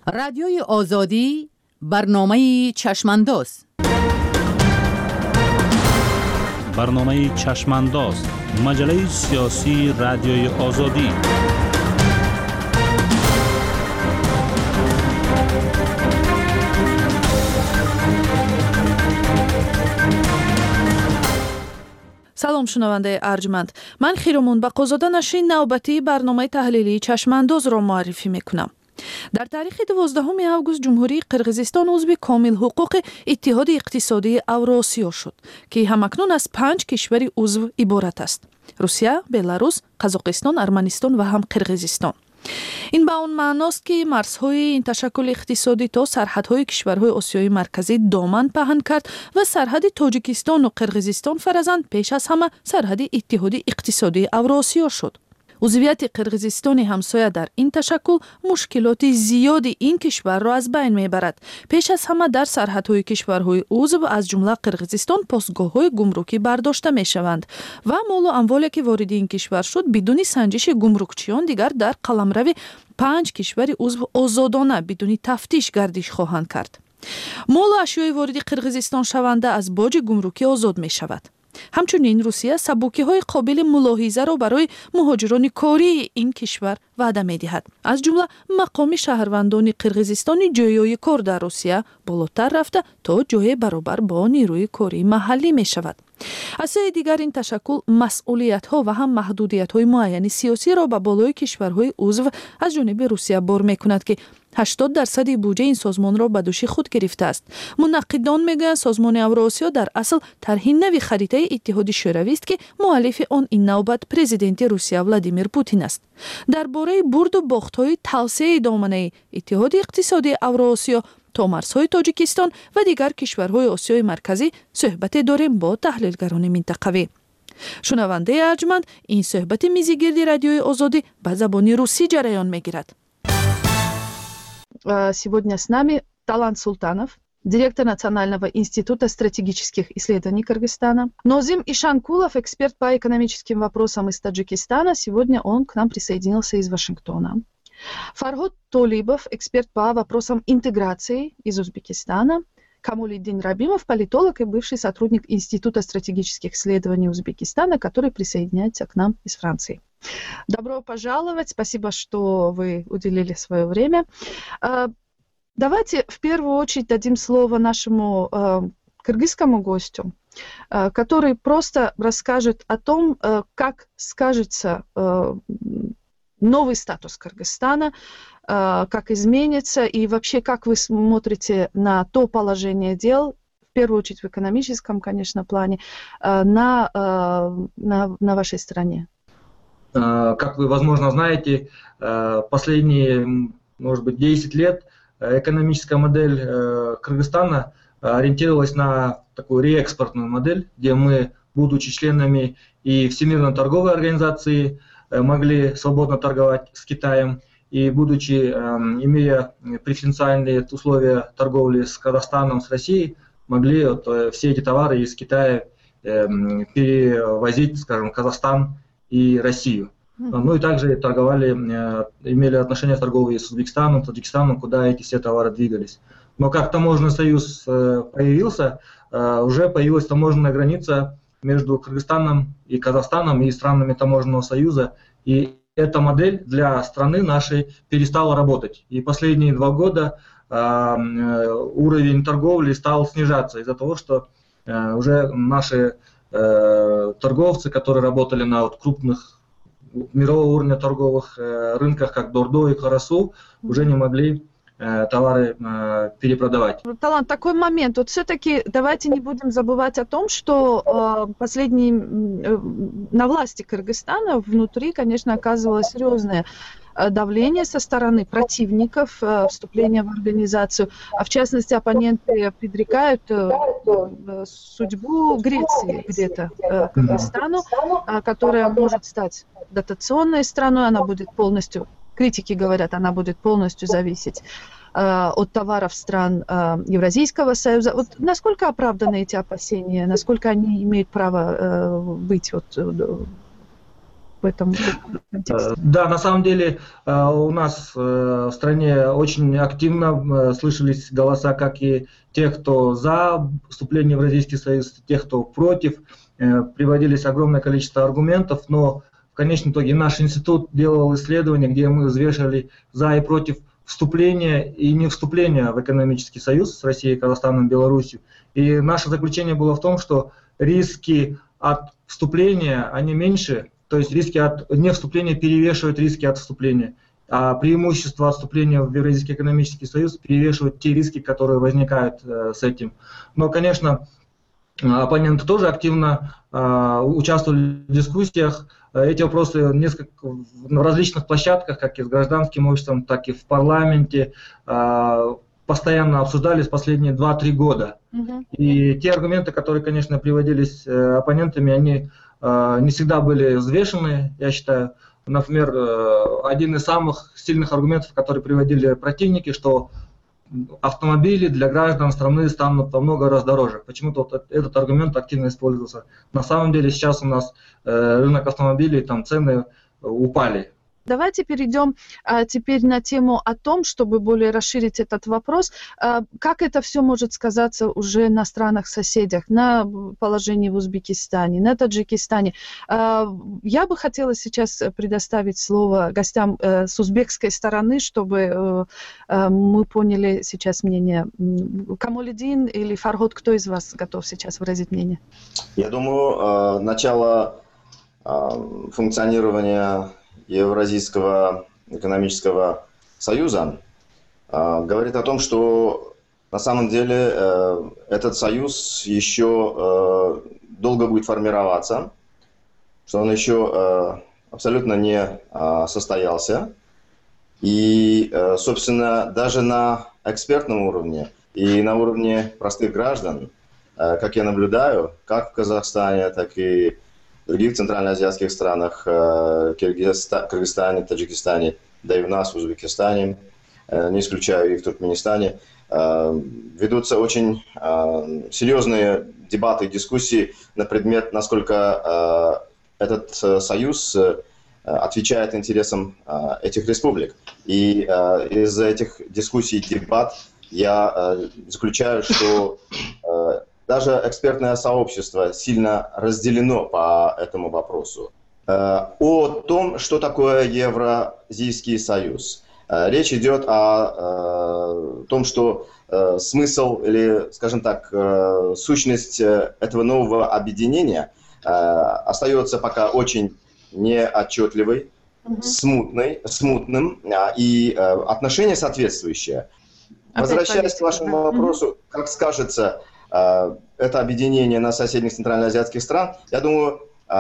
رادیوی آزادی برنامه چشمانداز. برنامه چشمانداز مجله سیاسی رادیوی آزادی. سلام شنونده ارجمند، من خیرمون بقازاده نشین نوبتی برنامه تحلیلی چشمانداز را معرفی میکنم. در تاریخ 12 آگوست جمهوری قرقیزستان عضو کامل حقوق اتحاد اقتصادی اوراسیا شد که همکنون از 5 کشور عضو عبارت است: روسیه، بلاروس، قزاقستان، ارمنستان و هم قرقیزستان. این به اون معناست که مرزهای این تشکل اقتصادی تا سرحدهای کشورهای آسیای مرکزی دامن پهن کرد و سرحد تاجیکستان و قرقیزستان فرزند پیش از همه سرحد اتحاد اقتصادی اوراسیا شد. عضویت قرقیزستان همسایه در این تشکل مشکلات زیادی این کشور را از بین میبرد. پیش از همه در سرحدهای کشورهای عضو از جمله قرقیزستان پاسگاه‌های گمرکی برداشته میشوند و مال و اموالی که وارد این کشور شد بدون سنجش گمرکچیان دیگر در قلمرو 5 کشور عضو آزادانه بدون تفتیش گردش خواهند کرد. مال و اشیای وارد قرقیزستان شونده از باج گمرکی آزاد میشود. همچنین روسیه سبوکی‌های قابل ملاحظه را برای مهاجران کاری این کشور وعده می‌دهد. از جمله مقام شهروندان قرقیزستانی جایهای کار در روسیه بالاتر رفته تا جای برابر با نیروی کاری محلی می‌شود. از سوی دیگر این تشکل مسئولیت‌ها و هم محدودیت‌های معین سیاسی را به بالای کشورهای عضو از جانب روسیه بار می‌کند که 80% بودجه این سازمان را به دوش خود گرفته است. منقدان میگویند سازمان اوراسیا در اصل طرح نوی خریطه اتحاد شوروی است که مؤلف آن این نوبت پرزیدنت روسیه ولادیمیر پوتین است. درباره برد و باخت‌های توسعه دامنه اتحاد اقتصادی اوراسیا تا مرزهای تاجیکستان و دیگر کشورهای آسیای مرکزی صحبت داریم با تحلیلگران منطقوی. شنونده ارجمند، این صحبت میزگرد رادیوی آزادی به زبان روسی جریان میگیرد. Сегодня с нами Талант Султанов, директор Национального института стратегических исследований Кыргызстана. Нозим Ишанкулов, эксперт по экономическим вопросам из Таджикистана. Сегодня он к нам присоединился из Вашингтона. Фарход Толибов, эксперт по вопросам интеграции из Узбекистана. Камолиддин Рабимов, политолог и бывший сотрудник Института стратегических исследований Узбекистана, который присоединяется к нам из Франции. Добро пожаловать, спасибо, что вы уделили свое время. Давайте в первую очередь дадим слово нашему кыргызскому гостю, который просто расскажет о том, как скажется новый статус Кыргызстана, как изменится и вообще как вы смотрите на то положение дел, в первую очередь в экономическом, конечно, плане, на вашей стране. Как вы, возможно, знаете, последние, может быть, 10 лет экономическая модель Кыргызстана ориентировалась на такую реэкспортную модель, где мы, будучи членами и Всемирной торговой организации, могли свободно торговать с Китаем, и будучи, имея преференциальные условия торговли с Казахстаном, с Россией, могли все эти товары из Китая перевозить, скажем, в Казахстан и Россию. Ну и также торговали, имели отношения торговые с Узбекистаном, Таджикистаном, куда эти все товары двигались. Но как таможенный союз появился, уже появилась таможенная граница между Кыргызстаном и Казахстаном и странами таможенного союза. И эта модель для страны нашей перестала работать. И последние 2 года уровень торговли стал снижаться из-за того, что уже наши торговцы, которые работали на крупных мирового уровня торговых рынках, как Дордо и Карасу, уже не могли товары перепродавать. Талант, такой момент. Вот все-таки давайте не будем забывать о том, что на власти Кыргызстана внутри, конечно, оказывалось серьезное давление со стороны противников вступления в организацию. А в частности, оппоненты предрекают судьбу Греции где-то Кыргызстану, которая может стать дотационной страной, она будет полностью, критики говорят, она будет полностью зависеть от товаров стран Евразийского союза. Вот насколько оправданы эти опасения, насколько они имеют право быть? в этом контексте? Да, на самом деле у нас в стране очень активно слышались голоса как и тех, кто за вступление в Евразийский союз, тех, кто против. Приводились огромное количество аргументов, но в конечном итоге наш институт делал исследования, где мы взвешивали за и против вступления и не вступления в экономический союз с Россией, Казахстаном, Беларусью. И наше заключение было в том, что риски от вступления, они меньше, то есть риски от невступления перевешивают риски от вступления. А преимущество от вступления в Евразийский экономический союз перевешивают те риски, которые возникают с этим. Но, конечно, оппоненты тоже активно участвовали в дискуссиях. Эти вопросы на различных площадках, как и с гражданским обществом, так и в парламенте, постоянно обсуждались последние 2-3 года. И те аргументы, которые, конечно, приводились оппонентами, они не всегда были взвешены, я считаю. Например, один из самых сильных аргументов, которые приводили противники, что автомобили для граждан страны станут во много раз дороже. Почему-то вот этот аргумент активно использовался. На самом деле сейчас у нас рынок автомобилей, там цены упали. Давайте перейдем теперь на тему о том, чтобы более расширить этот вопрос, как это все может сказаться уже на странах-соседях, на положении в Узбекистане, на Таджикистане. Я бы хотела сейчас предоставить слово гостям с узбекской стороны, чтобы мы поняли сейчас мнение. Камолиддин или Фарход, кто из вас готов сейчас выразить мнение? Я думаю, начало функционирования Евразийского экономического союза говорит о том, что на самом деле этот союз еще долго будет формироваться, что он еще абсолютно не состоялся. И, собственно, даже на экспертном уровне и на уровне простых граждан, как я наблюдаю, как в Казахстане, так и в других центральноазиатских странах, Кыргызстане, Таджикистане, да и у нас, в Узбекистане, не исключаю и в Туркменистане, ведутся очень серьезные дебаты, дискуссии на предмет, насколько этот союз отвечает интересам этих республик. И из этих дискуссий и дебат я заключаю, что даже экспертное сообщество сильно разделено по этому вопросу. О том, что такое Евразийский союз. Речь идет о том, что смысл или, скажем так, сущность этого нового объединения остается пока очень неотчетливой, смутным, и отношения соответствующие. Возвращаясь к вашему вопросу, как скажется это объединение на соседних центральноазиатских стран, я думаю,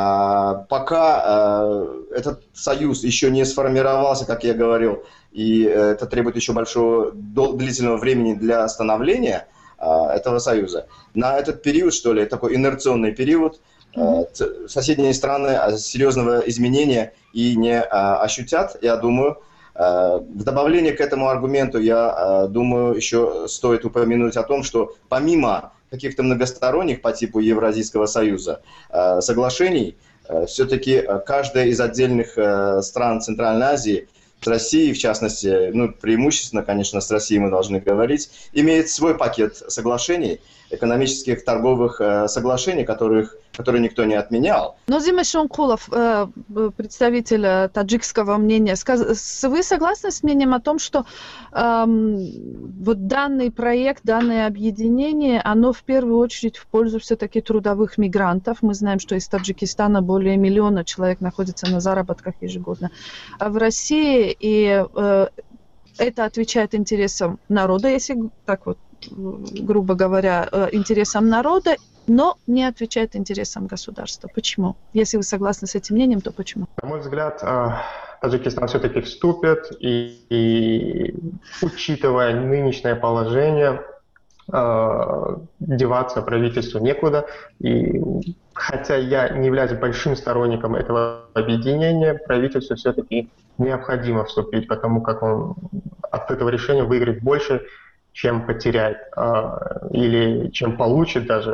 пока этот союз еще не сформировался, как я говорил, и это требует еще большого длительного времени для становления этого союза, на этот период, что ли, такой инерционный период, соседние страны серьезного изменения и не ощутят, я думаю. В добавление к этому аргументу, я думаю, еще стоит упомянуть о том, что помимо каких-то многосторонних по типу Евразийского союза соглашений, все-таки каждая из отдельных стран Центральной Азии, с Россией, в частности, ну, преимущественно, конечно, с Россией мы должны говорить, имеет свой пакет соглашений, экономических, торговых соглашений, которые никто не отменял. Нозим Эшонкулов, представитель таджикского мнения, вы согласны с мнением о том, что вот данный проект, данное объединение, оно в первую очередь в пользу все-таки трудовых мигрантов? Мы знаем, что из Таджикистана более 1 миллиона человек находится на заработках ежегодно в России, и это отвечает интересам народа, если так вот, грубо говоря, интересам народа, но не отвечает интересам государства. Почему? Если вы согласны с этим мнением, то почему? На мой взгляд, Таджикистан все-таки вступит, и учитывая нынешнее положение, деваться правительству некуда. И хотя я не являюсь большим сторонником этого объединения, правительству все-таки необходимо вступить, потому как он от этого решения выиграет больше, чем потеряет, или чем получит даже,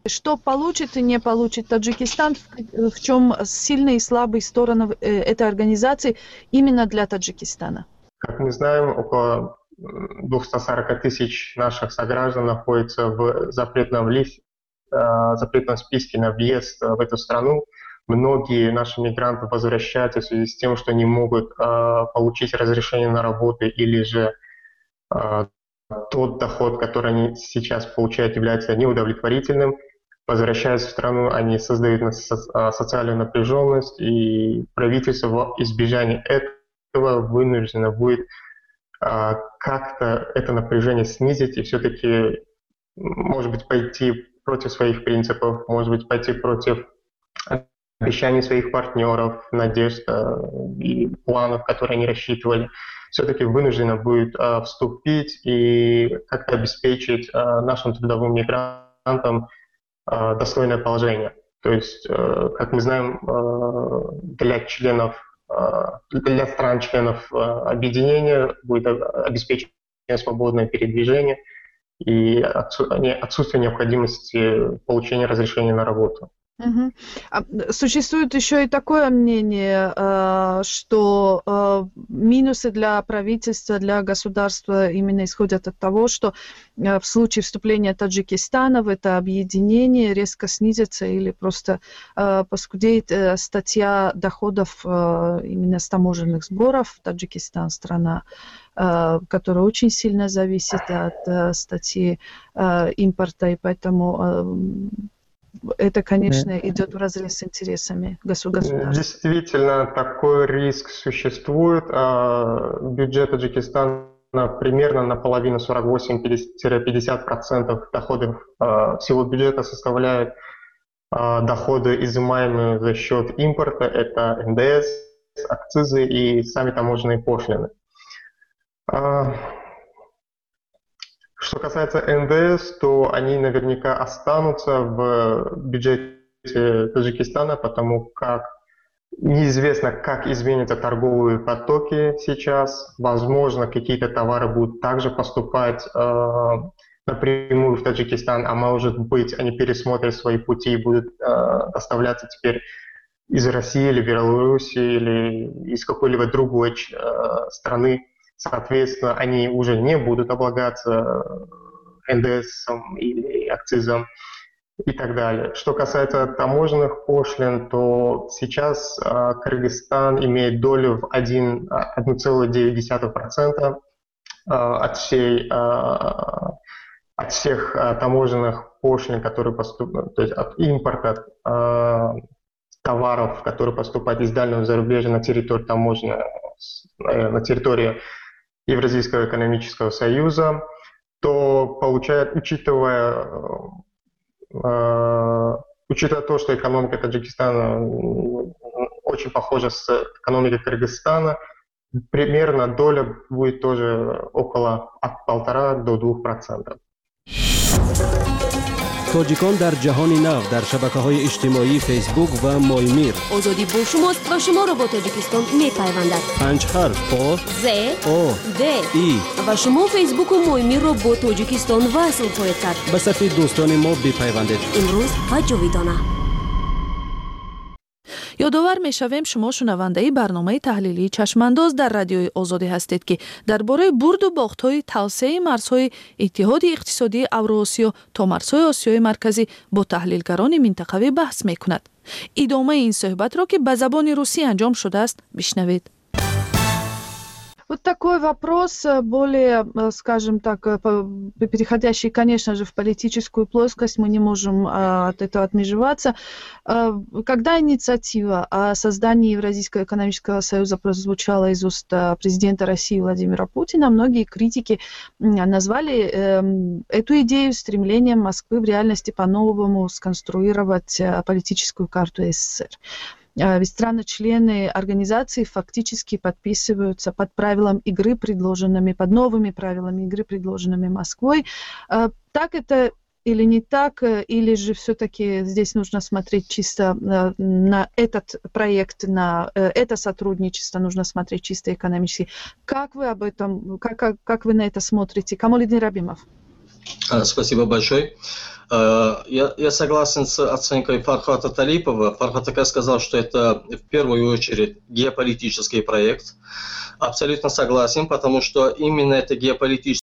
Что получит и не получит Таджикистан, в чем сильные и слабые стороны этой организации именно для Таджикистана? Как мы знаем, около 240 тысяч наших сограждан находятся в запретном списке на въезд в эту страну. Многие наши мигранты возвращаются в связи с тем, что не могут получить разрешение на работу, или же тот доход, который они сейчас получают, является неудовлетворительным. Возвращаясь в страну, они создают социальную напряженность, и правительство в избежание этого вынуждено будет как-то это напряжение снизить и все-таки, может быть, пойти против своих принципов, может быть, пойти против обещаний своих партнеров, надежд и планов, которые они рассчитывали. Все-таки вынуждено будет вступить и как-то обеспечить нашим трудовым мигрантам достойное положение. То есть, как мы знаем, для стран-членов объединения будет обеспечено свободное передвижение и отсутствие необходимости получения разрешения на работу. Угу. Существует еще и такое мнение, что минусы для правительства, для государства именно исходят от того, что в случае вступления Таджикистана в это объединение резко снизится или просто поскудеет статья доходов именно с таможенных сборов. Таджикистан — страна, которая очень сильно зависит от статьи импорта, и поэтому это, конечно, идет вразрез с интересами государства. Действительно, такой риск существует. Бюджет Таджикистана примерно наполовину, 48-50% доходов всего бюджета составляют доходы, изымаемые за счет импорта. Это НДС, акцизы и сами таможенные пошлины. Что касается НДС, то они наверняка останутся в бюджете Таджикистана, потому как неизвестно, как изменятся торговые потоки сейчас. Возможно, какие-то товары будут также поступать напрямую в Таджикистан, а может быть, они пересмотрят свои пути и будут доставляться теперь из России или Беларуси или из какой-либо другой страны. Соответственно, они уже не будут облагаться НДСом или акцизом и так далее. Что касается таможенных пошлин, то сейчас Кыргызстан имеет долю в 1,9% от всех таможенных пошлин, которые поступают, то есть от импорта товаров, которые поступают из дальнего зарубежья на территорию на территории Евразийского экономического союза, то получает, учитывая то, что экономика Таджикистана очень похожа с экономикой Кыргызстана, примерно доля будет тоже около от 1,5 до 2%. تاجیکان در جهان نو در شبکه‌های اجتماعی فیسبوک و مایمیر. آزادی با شماست و شما را با تاجیکستان می‌پیوندد. 5 حرف با ز او د ای و شما فیسبوک و مایمیر را با تاجیکستان وصل خواهید کرد. به صفحه دوستان ما بپیوندید. امروز و جاویدانه. یادآور می‌شویم شما شنونده برنامه تحلیلی چشمانداز در رادیوی آزادی هستید که درباره برد و باخت‌های توسعه مرزهای اتحاد اقتصادی اوراسیا تا مرزهای آسیای مرکزی با تحلیلگران منطقوی بحث می‌کند. ادامه این صحبت را که به زبان روسی انجام شده است بشنوید. Вот такой вопрос, более, скажем так, переходящий, конечно же, в политическую плоскость, мы не можем от этого отмежеваться. Когда инициатива о создании Евразийского экономического союза прозвучала из уст президента России Владимира Путина, многие критики назвали эту идею стремлением Москвы в реальности по-новому сконструировать политическую карту СССР. Ведь страны-члены организации фактически подписываются под правилам игры, предложенными, под новыми правилами игры, предложенными Москвой. Так это или не так, или же все-таки здесь нужно смотреть чисто на этот проект, на это сотрудничество, нужно смотреть чисто экономически. Как вы об этом, как вы на это смотрите? Камолидин Рабимов. Спасибо большое. Я согласен с оценкой Фархата Талипова. Фархат сказал, что это в первую очередь геополитический проект. Абсолютно согласен, потому что именно это геополитический